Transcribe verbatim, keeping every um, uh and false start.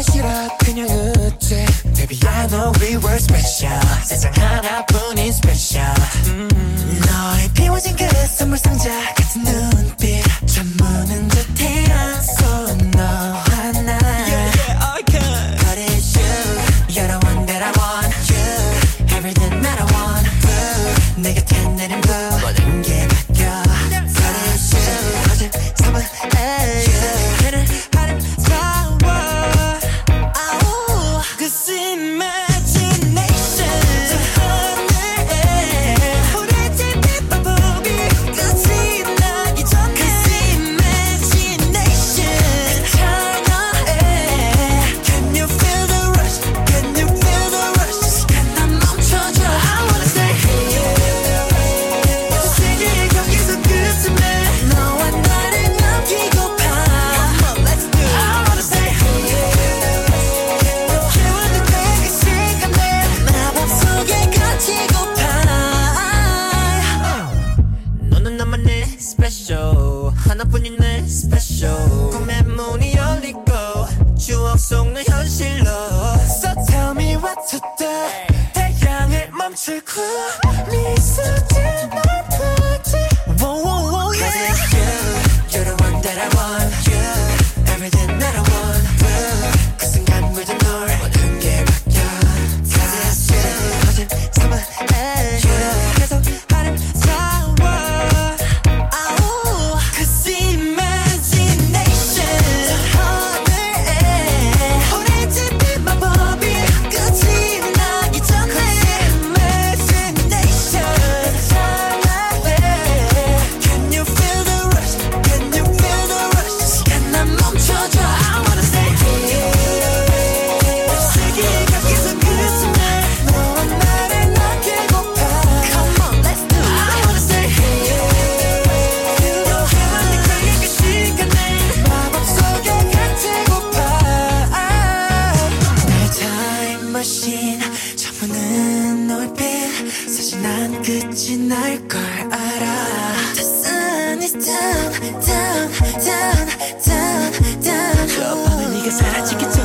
너무 싫어 그냥 웃지 Baby I know we were special 세상 하나뿐인 special 음. 너의 비워진 그 선물 상자 같은 눈빛 잠무는 듯한 손 너 하나 Yeah yeah I can But it's you You're the one that I want You Everything that I want Blue 내 곁에 내린 blue 모든 게 바뀌어 But it's you 어제 삼은 you 걔는 아름다워 아우 Cause imagination 저 하늘에 오래된 빛바보비 끝이 나기 전에 Cause imagination 찬양해 Can you feel the rush? Can you feel the rush? 시간 난 멈춰줘 I wanna stay here 세계의 경계선 끝쯤에 너와 나를 남기고파 Come on let's do it I wanna stay here 채워도 돼 그 시간에 마법 속에 갇히고파 너는 나만의 special 하나뿐인 내 special 꿈의 문이 열리고 추억 속 내 현실로 So tell me what to do 태양을 멈추고 미소짓 날 보지 Whoa whoa whoa yeah Cause it's you You're the one that I want You Everything that I want Blue 그 순간 물든 널 모든 게 바뀌어 Cause it's you 거짓 삼은 you 계속 아름다워 아우 Cause imagination 저 하늘에 오래된 빛마법이 끝이 나기 전에 Imagination 찬양해 Can you feel the rush? Can you feel the rush? 시간 난 멈춰줘 I wanna stay here 세계의 경계선 끝쯤에 너와 나를 남기고파 Come on let's do it I wanna stay here 너와 내가 그 시간에 마법 속에 갇히고파 내 타임머신 저무는 너의 사실 난 끝이 날 걸 알아 The sun is down down down down down 저 밤에 네가 사라지기 전